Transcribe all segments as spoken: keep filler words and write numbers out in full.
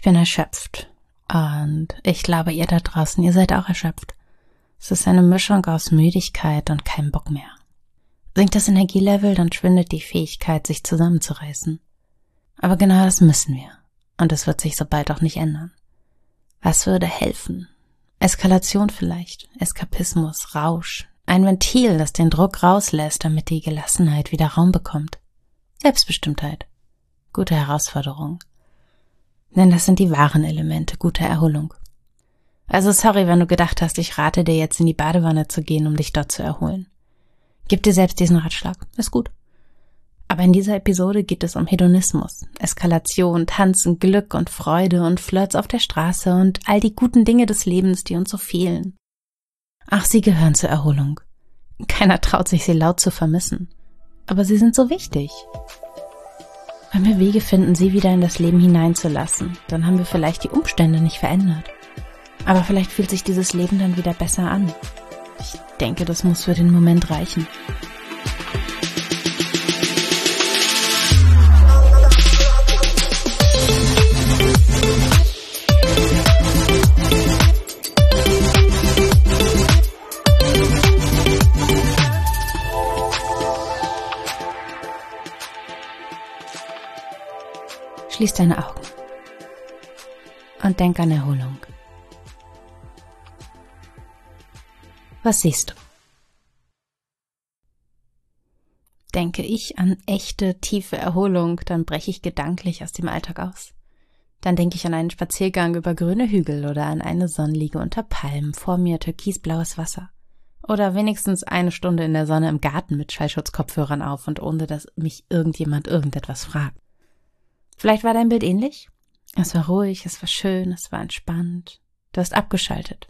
bin erschöpft. Und ich glaube, ihr da draußen, ihr seid auch erschöpft. Es ist eine Mischung aus Müdigkeit und keinem Bock mehr. Sinkt das Energielevel, dann schwindet die Fähigkeit, sich zusammenzureißen. Aber genau das müssen wir. Und es wird sich so bald auch nicht ändern. Was würde helfen? Eskalation vielleicht, Eskapismus, Rausch. Ein Ventil, das den Druck rauslässt, damit die Gelassenheit wieder Raum bekommt. Selbstbestimmtheit. Gute Herausforderung. Denn das sind die wahren Elemente guter Erholung. Also sorry, wenn du gedacht hast, ich rate dir jetzt in die Badewanne zu gehen, um dich dort zu erholen. Gib dir selbst diesen Ratschlag, ist gut. Aber in dieser Episode geht es um Hedonismus, Eskalation, Tanzen, Glück und Freude und Flirts auf der Straße und all die guten Dinge des Lebens, die uns so fehlen. Ach, sie gehören zur Erholung. Keiner traut sich, sie laut zu vermissen. Aber sie sind so wichtig. Wenn wir Wege finden, sie wieder in das Leben hineinzulassen, dann haben wir vielleicht die Umstände nicht verändert. Aber vielleicht fühlt sich dieses Leben dann wieder besser an. Ich denke, das muss für den Moment reichen. Schließ deine Augen und denk an Erholung. Was siehst du? Denke ich an echte, tiefe Erholung, dann breche ich gedanklich aus dem Alltag aus. Dann denke ich an einen Spaziergang über grüne Hügel oder an eine Sonnenliege unter Palmen, vor mir türkisblaues Wasser. Oder wenigstens eine Stunde in der Sonne im Garten mit Schallschutzkopfhörern auf und ohne, dass mich irgendjemand irgendetwas fragt. Vielleicht war dein Bild ähnlich? Es war ruhig, es war schön, es war entspannt. Du hast abgeschaltet.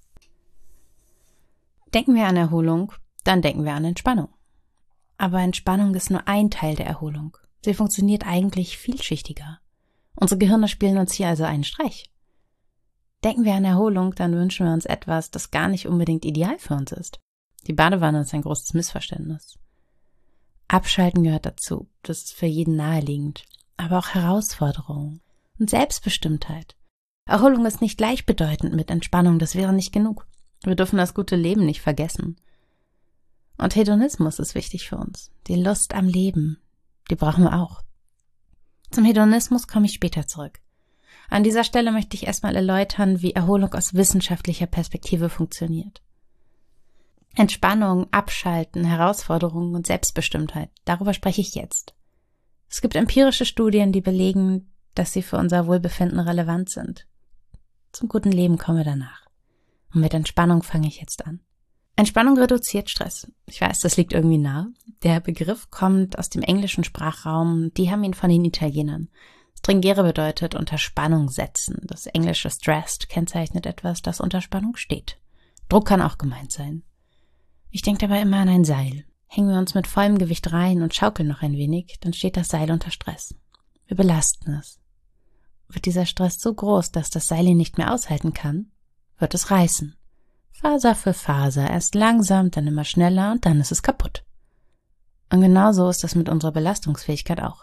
Denken wir an Erholung, dann denken wir an Entspannung. Aber Entspannung ist nur ein Teil der Erholung. Sie funktioniert eigentlich vielschichtiger. Unsere Gehirne spielen uns hier also einen Streich. Denken wir an Erholung, dann wünschen wir uns etwas, das gar nicht unbedingt ideal für uns ist. Die Badewanne ist ein großes Missverständnis. Abschalten gehört dazu, das ist für jeden naheliegend. Aber auch Herausforderungen und Selbstbestimmtheit. Erholung ist nicht gleichbedeutend mit Entspannung, das wäre nicht genug. Wir dürfen das gute Leben nicht vergessen. Und Hedonismus ist wichtig für uns. Die Lust am Leben, die brauchen wir auch. Zum Hedonismus komme ich später zurück. An dieser Stelle möchte ich erstmal erläutern, wie Erholung aus wissenschaftlicher Perspektive funktioniert. Entspannung, Abschalten, Herausforderungen und Selbstbestimmtheit, darüber spreche ich jetzt. Es gibt empirische Studien, die belegen, dass sie für unser Wohlbefinden relevant sind. Zum guten Leben kommen wir danach. Und mit Entspannung fange ich jetzt an. Entspannung reduziert Stress. Ich weiß, das liegt irgendwie nah. Der Begriff kommt aus dem englischen Sprachraum, die haben ihn von den Italienern. Stringere bedeutet unter Spannung setzen. Das englische stressed kennzeichnet etwas, das unter Spannung steht. Druck kann auch gemeint sein. Ich denke dabei immer an ein Seil. Hängen wir uns mit vollem Gewicht rein und schaukeln noch ein wenig, dann steht das Seil unter Stress. Wir belasten es. Wird dieser Stress so groß, dass das Seil ihn nicht mehr aushalten kann, wird es reißen. Faser für Faser, erst langsam, dann immer schneller und dann ist es kaputt. Und genau so ist das mit unserer Belastungsfähigkeit auch.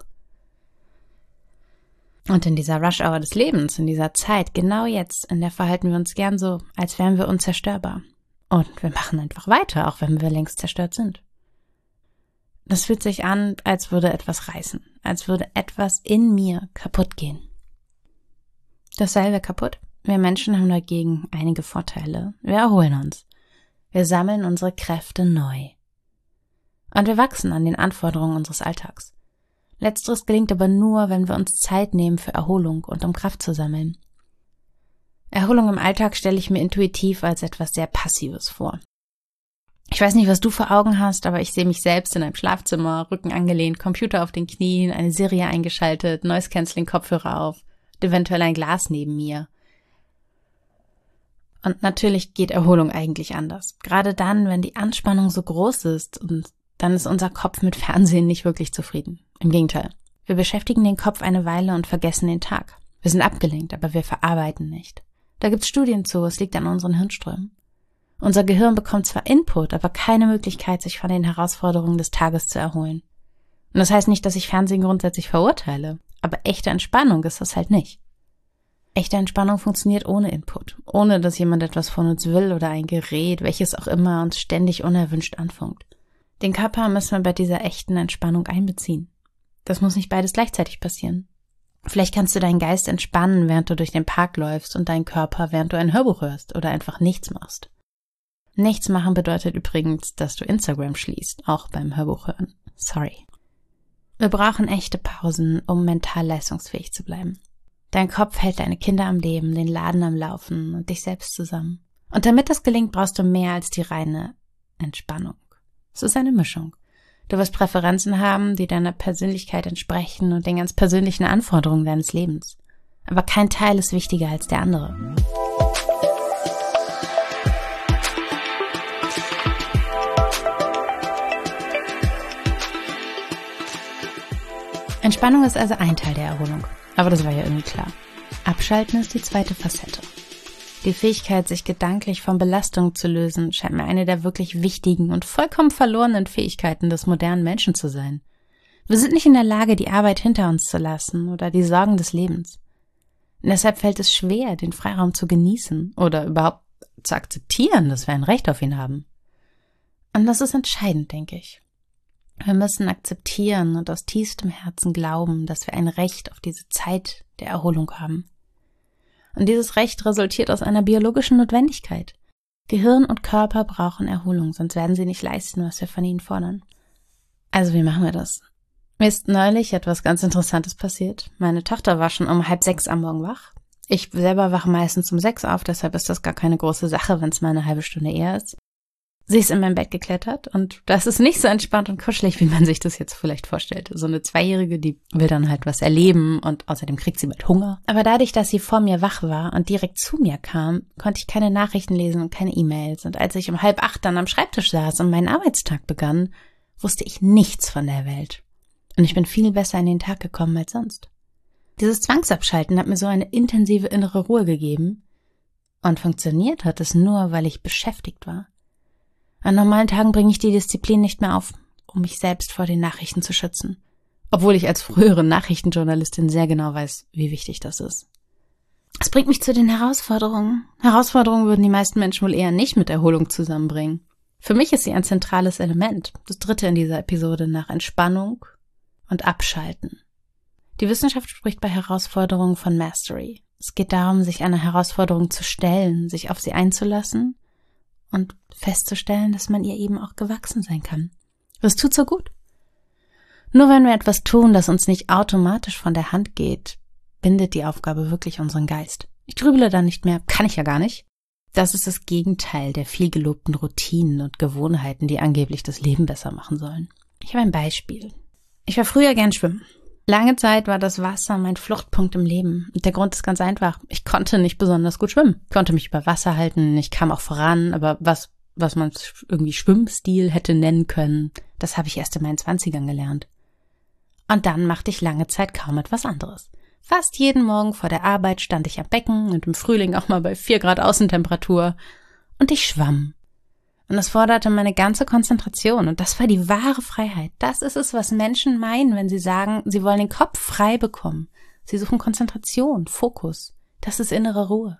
Und in dieser Rush-Hour des Lebens, in dieser Zeit, genau jetzt, in der verhalten wir uns gern so, als wären wir unzerstörbar. Und wir machen einfach weiter, auch wenn wir längst zerstört sind. Das fühlt sich an, als würde etwas reißen, als würde etwas in mir kaputt gehen. Das Seil wäre kaputt. Wir Menschen haben dagegen einige Vorteile. Wir erholen uns. Wir sammeln unsere Kräfte neu. Und wir wachsen an den Anforderungen unseres Alltags. Letzteres gelingt aber nur, wenn wir uns Zeit nehmen für Erholung und um Kraft zu sammeln. Erholung im Alltag stelle ich mir intuitiv als etwas sehr Passives vor. Ich weiß nicht, was du vor Augen hast, aber ich sehe mich selbst in einem Schlafzimmer, Rücken angelehnt, Computer auf den Knien, eine Serie eingeschaltet, Noise-Canceling-Kopfhörer auf, eventuell ein Glas neben mir. Und natürlich geht Erholung eigentlich anders. Gerade dann, wenn die Anspannung so groß ist, und dann ist unser Kopf mit Fernsehen nicht wirklich zufrieden. Im Gegenteil. Wir beschäftigen den Kopf eine Weile und vergessen den Tag. Wir sind abgelenkt, aber wir verarbeiten nicht. Da gibt's Studien zu, es liegt an unseren Hirnströmen. Unser Gehirn bekommt zwar Input, aber keine Möglichkeit, sich von den Herausforderungen des Tages zu erholen. Und das heißt nicht, dass ich Fernsehen grundsätzlich verurteile, aber echte Entspannung ist das halt nicht. Echte Entspannung funktioniert ohne Input, ohne dass jemand etwas von uns will oder ein Gerät, welches auch immer uns ständig unerwünscht anfunkt. Den Körper müssen wir bei dieser echten Entspannung einbeziehen. Das muss nicht beides gleichzeitig passieren. Vielleicht kannst du deinen Geist entspannen, während du durch den Park läufst und deinen Körper, während du ein Hörbuch hörst oder einfach nichts machst. Nichts machen bedeutet übrigens, dass du Instagram schließt, auch beim Hörbuch hören. Sorry. Wir brauchen echte Pausen, um mental leistungsfähig zu bleiben. Dein Kopf hält deine Kinder am Leben, den Laden am Laufen und dich selbst zusammen. Und damit das gelingt, brauchst du mehr als die reine Entspannung. Es ist eine Mischung. Du wirst Präferenzen haben, die deiner Persönlichkeit entsprechen und den ganz persönlichen Anforderungen deines Lebens. Aber kein Teil ist wichtiger als der andere. Entspannung ist also ein Teil der Erholung. Aber das war ja irgendwie klar. Abschalten ist die zweite Facette. Die Fähigkeit, sich gedanklich von Belastungen zu lösen, scheint mir eine der wirklich wichtigen und vollkommen verlorenen Fähigkeiten des modernen Menschen zu sein. Wir sind nicht in der Lage, die Arbeit hinter uns zu lassen oder die Sorgen des Lebens. Und deshalb fällt es schwer, den Freiraum zu genießen oder überhaupt zu akzeptieren, dass wir ein Recht auf ihn haben. Und das ist entscheidend, denke ich. Wir müssen akzeptieren und aus tiefstem Herzen glauben, dass wir ein Recht auf diese Zeit der Erholung haben. Und dieses Recht resultiert aus einer biologischen Notwendigkeit. Gehirn und Körper brauchen Erholung, sonst werden sie nicht leisten, was wir von ihnen fordern. Also wie machen wir das? Mir ist neulich etwas ganz Interessantes passiert. Meine Tochter war schon um halb sechs am Morgen wach. Ich selber wache meistens um sechs auf, deshalb ist das gar keine große Sache, wenn es mal eine halbe Stunde eher ist. Sie ist in mein Bett geklettert und das ist nicht so entspannt und kuschelig, wie man sich das jetzt vielleicht vorstellt. So eine Zweijährige, die will dann halt was erleben und außerdem kriegt sie bald Hunger. Aber dadurch, dass sie vor mir wach war und direkt zu mir kam, konnte ich keine Nachrichten lesen und keine E-Mails. Und als ich um halb acht dann am Schreibtisch saß und mein Arbeitstag begann, wusste ich nichts von der Welt. Und ich bin viel besser in den Tag gekommen als sonst. Dieses Zwangsabschalten hat mir so eine intensive innere Ruhe gegeben. Und funktioniert hat es nur, weil ich beschäftigt war. An normalen Tagen bringe ich die Disziplin nicht mehr auf, um mich selbst vor den Nachrichten zu schützen. Obwohl ich als frühere Nachrichtenjournalistin sehr genau weiß, wie wichtig das ist. Es bringt mich zu den Herausforderungen. Herausforderungen würden die meisten Menschen wohl eher nicht mit Erholung zusammenbringen. Für mich ist sie ein zentrales Element, das dritte in dieser Episode nach Entspannung und Abschalten. Die Wissenschaft spricht bei Herausforderungen von Mastery. Es geht darum, sich einer Herausforderung zu stellen, sich auf sie einzulassen und festzustellen, dass man ihr eben auch gewachsen sein kann. Das tut so gut. Nur wenn wir etwas tun, das uns nicht automatisch von der Hand geht, bindet die Aufgabe wirklich unseren Geist. Ich grübele da nicht mehr, kann ich ja gar nicht. Das ist das Gegenteil der viel gelobten Routinen und Gewohnheiten, die angeblich das Leben besser machen sollen. Ich habe ein Beispiel. Ich war früher gern schwimmen. Lange Zeit war das Wasser mein Fluchtpunkt im Leben. Und der Grund ist ganz einfach. Ich konnte nicht besonders gut schwimmen. Ich konnte mich über Wasser halten, ich kam auch voran, aber was, was man irgendwie Schwimmstil hätte nennen können, das habe ich erst in meinen Zwanzigern gelernt. Und dann machte ich lange Zeit kaum etwas anderes. Fast jeden Morgen vor der Arbeit stand ich am Becken und im Frühling auch mal bei vier Grad Außentemperatur. Und ich schwamm. Und das forderte meine ganze Konzentration. Und das war die wahre Freiheit. Das ist es, was Menschen meinen, wenn sie sagen, sie wollen den Kopf frei bekommen. Sie suchen Konzentration, Fokus. Das ist innere Ruhe.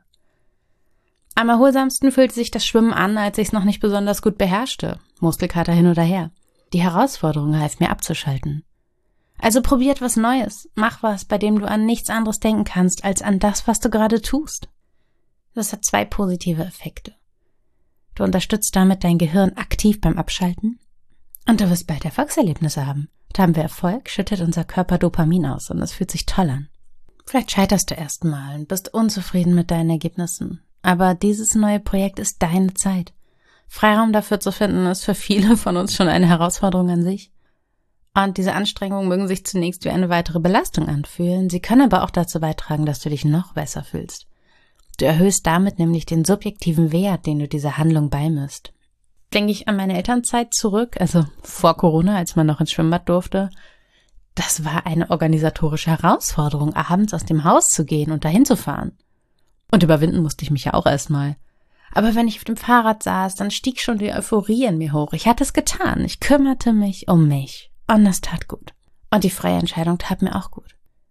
Am erholsamsten fühlte sich das Schwimmen an, als ich es noch nicht besonders gut beherrschte. Muskelkater hin oder her. Die Herausforderung half mir abzuschalten. Also probiert was Neues. Mach was, bei dem du an nichts anderes denken kannst, als an das, was du gerade tust. Das hat zwei positive Effekte. Du unterstützt damit dein Gehirn aktiv beim Abschalten und du wirst bald Erfolgserlebnisse haben. Da haben wir Erfolg, schüttet unser Körper Dopamin aus und es fühlt sich toll an. Vielleicht scheiterst du erst mal und bist unzufrieden mit deinen Ergebnissen. Aber dieses neue Projekt ist deine Zeit. Freiraum dafür zu finden, ist für viele von uns schon eine Herausforderung an sich. Und diese Anstrengungen mögen sich zunächst wie eine weitere Belastung anfühlen. Sie können aber auch dazu beitragen, dass du dich noch besser fühlst. Du erhöhst damit nämlich den subjektiven Wert, den du dieser Handlung beimisst. Denke ich an meine Elternzeit zurück, also vor Corona, als man noch ins Schwimmbad durfte. Das war eine organisatorische Herausforderung, abends aus dem Haus zu gehen und dahin zu fahren. Und überwinden musste ich mich ja auch erstmal. Aber wenn ich auf dem Fahrrad saß, dann stieg schon die Euphorie in mir hoch. Ich hatte es getan. Ich kümmerte mich um mich. Und das tat gut. Und die freie Entscheidung tat mir auch gut.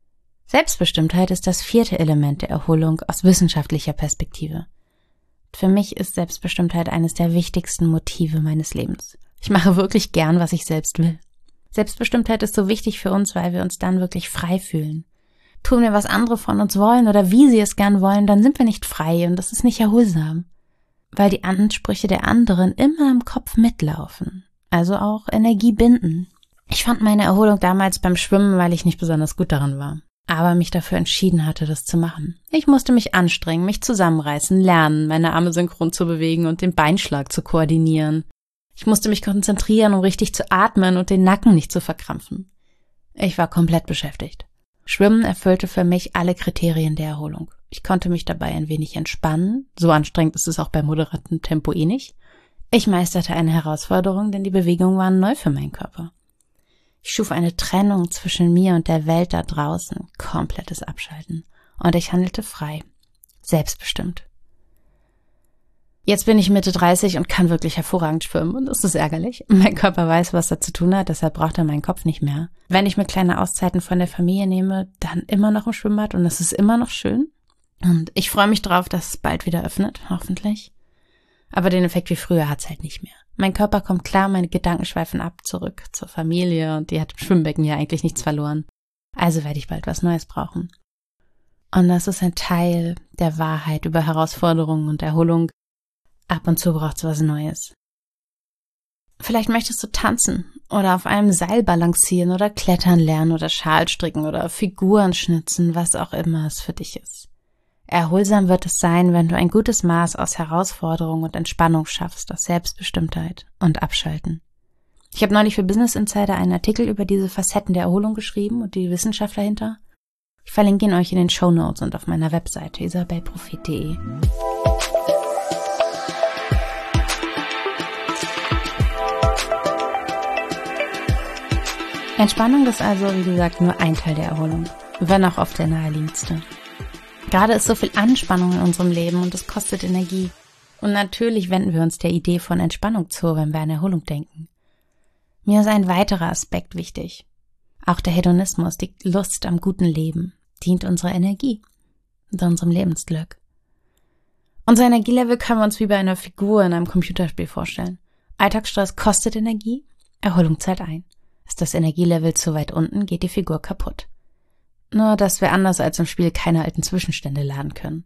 Selbstbestimmtheit ist das vierte Element der Erholung aus wissenschaftlicher Perspektive. Für mich ist Selbstbestimmtheit eines der wichtigsten Motive meines Lebens. Ich mache wirklich gern, was ich selbst will. Selbstbestimmtheit ist so wichtig für uns, weil wir uns dann wirklich frei fühlen. Tun wir, was andere von uns wollen oder wie sie es gern wollen, dann sind wir nicht frei und das ist nicht erholsam. Weil die Ansprüche der anderen immer im Kopf mitlaufen, also auch Energie binden. Ich fand meine Erholung damals beim Schwimmen, weil ich nicht besonders gut darin war, aber mich dafür entschieden hatte, das zu machen. Ich musste mich anstrengen, mich zusammenreißen, lernen, meine Arme synchron zu bewegen und den Beinschlag zu koordinieren. Ich musste mich konzentrieren, um richtig zu atmen und den Nacken nicht zu verkrampfen. Ich war komplett beschäftigt. Schwimmen erfüllte für mich alle Kriterien der Erholung. Ich konnte mich dabei ein wenig entspannen, so anstrengend ist es auch bei moderatem Tempo eh nicht. Ich meisterte eine Herausforderung, denn die Bewegungen waren neu für meinen Körper. Ich schuf eine Trennung zwischen mir und der Welt da draußen, komplettes Abschalten. Und ich handelte frei, selbstbestimmt. Jetzt bin ich Mitte dreißig und kann wirklich hervorragend schwimmen und das ist ärgerlich. Mein Körper weiß, was er zu tun hat, deshalb braucht er meinen Kopf nicht mehr. Wenn ich mir kleine Auszeiten von der Familie nehme, dann immer noch im Schwimmbad und es ist immer noch schön. Und ich freue mich drauf, dass es bald wieder öffnet, hoffentlich. Aber den Effekt wie früher hat's halt nicht mehr. Mein Körper kommt klar, meine Gedanken schweifen ab, zurück zur Familie und die hat im Schwimmbecken ja eigentlich nichts verloren. Also werde ich bald was Neues brauchen. Und das ist ein Teil der Wahrheit über Herausforderungen und Erholung. Ab und zu braucht's was Neues. Vielleicht möchtest du tanzen oder auf einem Seil balancieren oder klettern lernen oder Schal stricken oder Figuren schnitzen, was auch immer es für dich ist. Erholsam wird es sein, wenn du ein gutes Maß aus Herausforderung und Entspannung schaffst, aus Selbstbestimmtheit und Abschalten. Ich habe neulich für Business Insider einen Artikel über diese Facetten der Erholung geschrieben und die Wissenschaft dahinter. Ich verlinke ihn euch in den Shownotes und auf meiner Webseite isabelprophet punkt de. Entspannung ist also, wie gesagt, nur ein Teil der Erholung, wenn auch oft der naheliegendste. Gerade ist so viel Anspannung in unserem Leben und es kostet Energie. Und natürlich wenden wir uns der Idee von Entspannung zu, wenn wir an Erholung denken. Mir ist ein weiterer Aspekt wichtig. Auch der Hedonismus, die Lust am guten Leben, dient unserer Energie und unserem Lebensglück. Unser Energielevel können wir uns wie bei einer Figur in einem Computerspiel vorstellen. Alltagsstress kostet Energie, Erholung zahlt ein. Ist das Energielevel zu weit unten, geht die Figur kaputt. Nur, dass wir anders als im Spiel keine alten Zwischenstände laden können.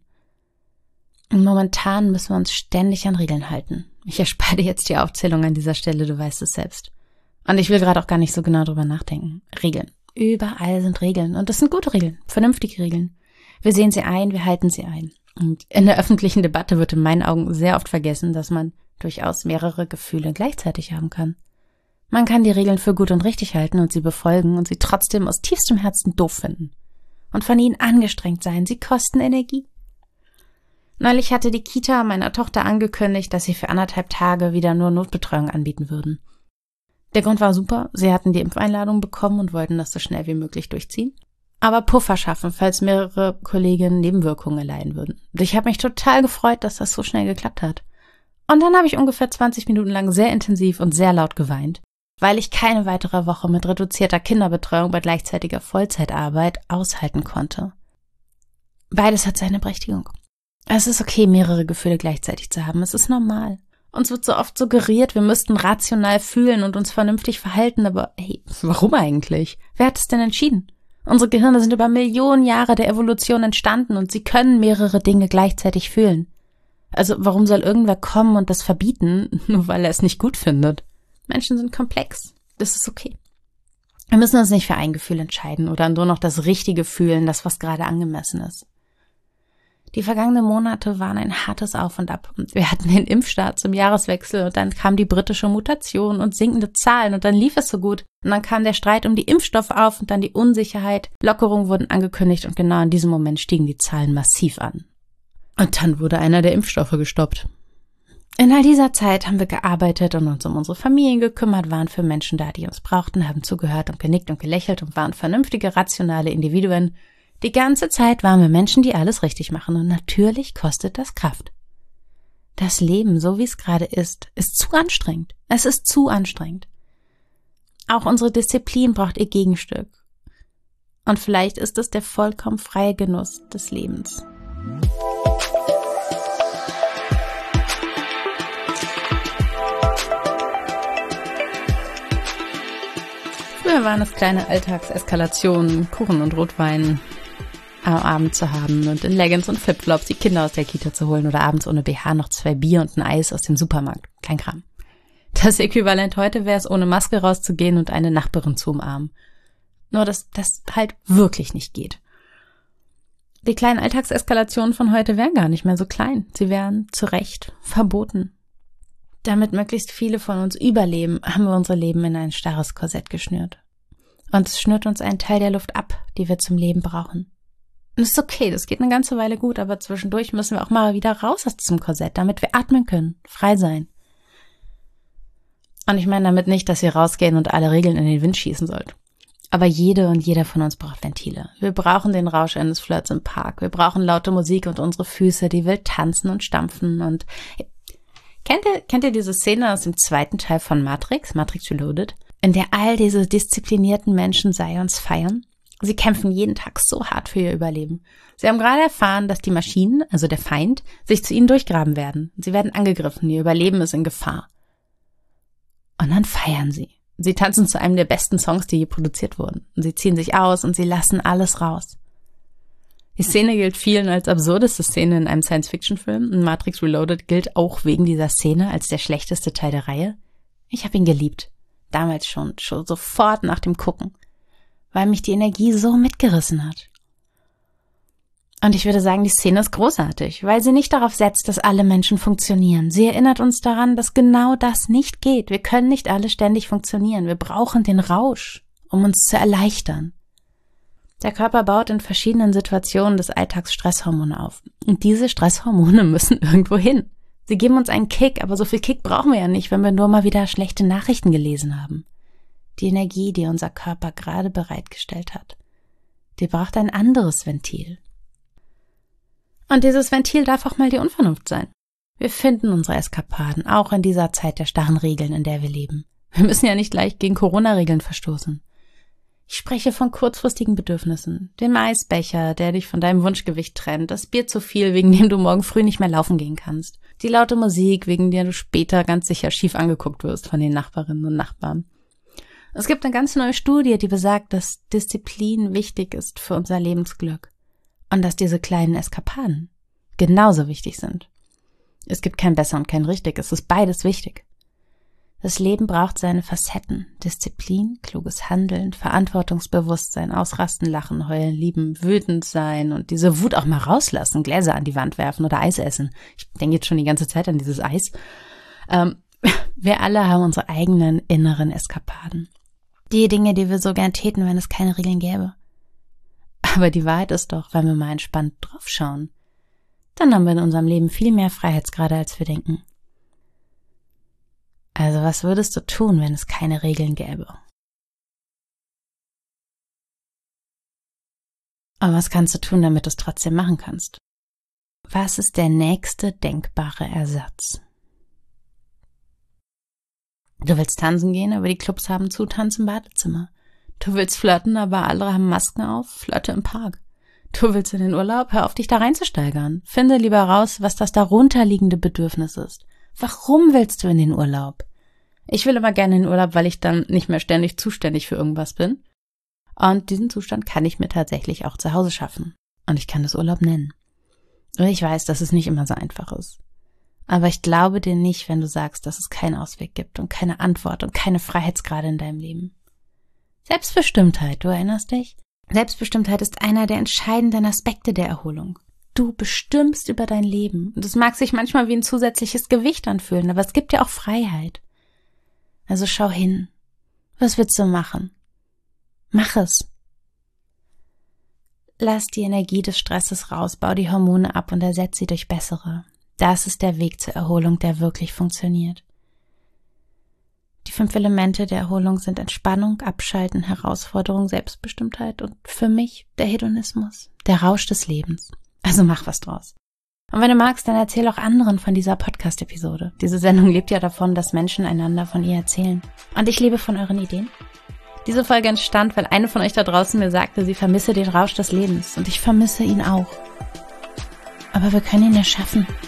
Und momentan müssen wir uns ständig an Regeln halten. Ich erspare dir jetzt die Aufzählung an dieser Stelle, du weißt es selbst. Und ich will gerade auch gar nicht so genau drüber nachdenken. Regeln. Überall sind Regeln. Und das sind gute Regeln, vernünftige Regeln. Wir sehen sie ein, wir halten sie ein. Und in der öffentlichen Debatte wird in meinen Augen sehr oft vergessen, dass man durchaus mehrere Gefühle gleichzeitig haben kann. Man kann die Regeln für gut und richtig halten und sie befolgen und sie trotzdem aus tiefstem Herzen doof finden. Und von ihnen angestrengt sein, sie kosten Energie. Neulich hatte die Kita meiner Tochter angekündigt, dass sie für anderthalb Tage wieder nur Notbetreuung anbieten würden. Der Grund war super, sie hatten die Impfeinladung bekommen und wollten das so schnell wie möglich durchziehen. Aber Puffer schaffen, falls mehrere Kolleginnen Nebenwirkungen erleiden würden. Und ich habe mich total gefreut, dass das so schnell geklappt hat. Und dann habe ich ungefähr zwanzig Minuten lang sehr intensiv und sehr laut geweint, weil ich keine weitere Woche mit reduzierter Kinderbetreuung bei gleichzeitiger Vollzeitarbeit aushalten konnte. Beides hat seine Berechtigung. Es ist okay, mehrere Gefühle gleichzeitig zu haben. Es ist normal. Uns wird so oft suggeriert, wir müssten rational fühlen und uns vernünftig verhalten, aber hey, warum eigentlich? Wer hat es denn entschieden? Unsere Gehirne sind über Millionen Jahre der Evolution entstanden und sie können mehrere Dinge gleichzeitig fühlen. Also warum soll irgendwer kommen und das verbieten, nur weil er es nicht gut findet? Menschen sind komplex. Das ist okay. Wir müssen uns nicht für ein Gefühl entscheiden oder nur noch das Richtige fühlen, das was gerade angemessen ist. Die vergangenen Monate waren ein hartes Auf und Ab. Wir hatten den Impfstart zum Jahreswechsel und dann kam die britische Mutation und sinkende Zahlen und dann lief es so gut. Und dann kam der Streit um die Impfstoffe auf und dann die Unsicherheit. Lockerungen wurden angekündigt und genau in diesem Moment stiegen die Zahlen massiv an. Und dann wurde einer der Impfstoffe gestoppt. In all dieser Zeit haben wir gearbeitet und uns um unsere Familien gekümmert, waren für Menschen da, die uns brauchten, haben zugehört und genickt und gelächelt und waren vernünftige, rationale Individuen. Die ganze Zeit waren wir Menschen, die alles richtig machen und natürlich kostet das Kraft. Das Leben, so wie es gerade ist, ist zu anstrengend. Es ist zu anstrengend. Auch unsere Disziplin braucht ihr Gegenstück. Und vielleicht ist es der vollkommen freie Genuss des Lebens. Früher waren es kleine Alltagseskalationen, Kuchen und Rotwein am Abend zu haben und in Leggings und Flipflops die Kinder aus der Kita zu holen oder abends ohne B H noch zwei Bier und ein Eis aus dem Supermarkt. Kein Kram. Das Äquivalent heute wäre es, ohne Maske rauszugehen und eine Nachbarin zu umarmen. Nur, dass das halt wirklich nicht geht. Die kleinen Alltagseskalationen von heute wären gar nicht mehr so klein. Sie wären zu Recht verboten. Damit möglichst viele von uns überleben, haben wir unser Leben in ein starres Korsett geschnürt. Und es schnürt uns einen Teil der Luft ab, die wir zum Leben brauchen. Und das ist okay, das geht eine ganze Weile gut, aber zwischendurch müssen wir auch mal wieder raus aus diesem Korsett, damit wir atmen können, frei sein. Und ich meine damit nicht, dass ihr rausgehen und alle Regeln in den Wind schießen sollt. Aber jede und jeder von uns braucht Ventile. Wir brauchen den Rausch eines Flirts im Park. Wir brauchen laute Musik und unsere Füße, die wild tanzen und stampfen. Und kennt ihr, kennt ihr diese Szene aus dem zweiten Teil von Matrix, Matrix Reloaded, in der all diese disziplinierten Menschen Zions feiern? Sie kämpfen jeden Tag so hart für ihr Überleben. Sie haben gerade erfahren, dass die Maschinen, also der Feind, sich zu ihnen durchgraben werden. Sie werden angegriffen, ihr Überleben ist in Gefahr. Und dann feiern sie. Sie tanzen zu einem der besten Songs, die je produziert wurden. Und sie ziehen sich aus und sie lassen alles raus. Die Szene gilt vielen als absurdeste Szene in einem Science-Fiction-Film. Und Matrix Reloaded gilt auch wegen dieser Szene als der schlechteste Teil der Reihe. Ich habe ihn geliebt. Damals schon, schon sofort nach dem Gucken. Weil mich die Energie so mitgerissen hat. Und ich würde sagen, die Szene ist großartig, weil sie nicht darauf setzt, dass alle Menschen funktionieren. Sie erinnert uns daran, dass genau das nicht geht. Wir können nicht alle ständig funktionieren. Wir brauchen den Rausch, um uns zu erleichtern. Der Körper baut in verschiedenen Situationen des Alltags Stresshormone auf. Und diese Stresshormone müssen irgendwo hin. Sie geben uns einen Kick, aber so viel Kick brauchen wir ja nicht, wenn wir nur mal wieder schlechte Nachrichten gelesen haben. Die Energie, die unser Körper gerade bereitgestellt hat, die braucht ein anderes Ventil. Und dieses Ventil darf auch mal die Unvernunft sein. Wir finden unsere Eskapaden, auch in dieser Zeit der starren Regeln, in der wir leben. Wir müssen ja nicht gleich gegen Corona-Regeln verstoßen. Ich spreche von kurzfristigen Bedürfnissen. Dem Eisbecher, der dich von deinem Wunschgewicht trennt, das Bier zu viel, wegen dem du morgen früh nicht mehr laufen gehen kannst, die laute Musik, wegen der du später ganz sicher schief angeguckt wirst von den Nachbarinnen und Nachbarn. Es gibt eine ganz neue Studie, die besagt, dass Disziplin wichtig ist für unser Lebensglück und dass diese kleinen Eskapaden genauso wichtig sind. Es gibt kein besser und kein richtig, es ist beides wichtig. Das Leben braucht seine Facetten: Disziplin, kluges Handeln, Verantwortungsbewusstsein, ausrasten, lachen, heulen, lieben, wütend sein und diese Wut auch mal rauslassen, Gläser an die Wand werfen oder Eis essen. Ich denke jetzt schon die ganze Zeit an dieses Eis. Ähm, wir alle haben unsere eigenen inneren Eskapaden. Die Dinge, die wir so gern täten, wenn es keine Regeln gäbe. Aber die Wahrheit ist doch, wenn wir mal entspannt draufschauen, dann haben wir in unserem Leben viel mehr Freiheitsgrade, als wir denken. Also was würdest du tun, wenn es keine Regeln gäbe? Aber was kannst du tun, damit du es trotzdem machen kannst? Was ist der nächste denkbare Ersatz? Du willst tanzen gehen, aber die Clubs haben zu, Tanz im Badezimmer. Du willst flirten, aber alle haben Masken auf, flirte im Park. Du willst in den Urlaub, hör auf, dich da reinzusteigern. Finde lieber raus, was das darunterliegende Bedürfnis ist. Warum willst du in den Urlaub? Ich will immer gerne in den Urlaub, weil ich dann nicht mehr ständig zuständig für irgendwas bin. Und diesen Zustand kann ich mir tatsächlich auch zu Hause schaffen. Und ich kann das Urlaub nennen. Und ich weiß, dass es nicht immer so einfach ist. Aber ich glaube dir nicht, wenn du sagst, dass es keinen Ausweg gibt und keine Antwort und keine Freiheitsgrade in deinem Leben. Selbstbestimmtheit, du erinnerst dich? Selbstbestimmtheit ist einer der entscheidenden Aspekte der Erholung. Du bestimmst über dein Leben. Und es mag sich manchmal wie ein zusätzliches Gewicht anfühlen, aber es gibt ja auch Freiheit. Also schau hin. Was willst du machen? Mach es. Lass die Energie des Stresses raus, bau die Hormone ab und ersetz sie durch bessere. Das ist der Weg zur Erholung, der wirklich funktioniert. Die fünf Elemente der Erholung sind Entspannung, Abschalten, Herausforderung, Selbstbestimmtheit und für mich der Hedonismus, der Rausch des Lebens. Also mach was draus. Und wenn du magst, dann erzähl auch anderen von dieser Podcast-Episode. Diese Sendung lebt ja davon, dass Menschen einander von ihr erzählen. Und ich lebe von euren Ideen. Diese Folge entstand, weil eine von euch da draußen mir sagte, sie vermisse den Rausch des Lebens und ich vermisse ihn auch. Aber wir können ihn erschaffen.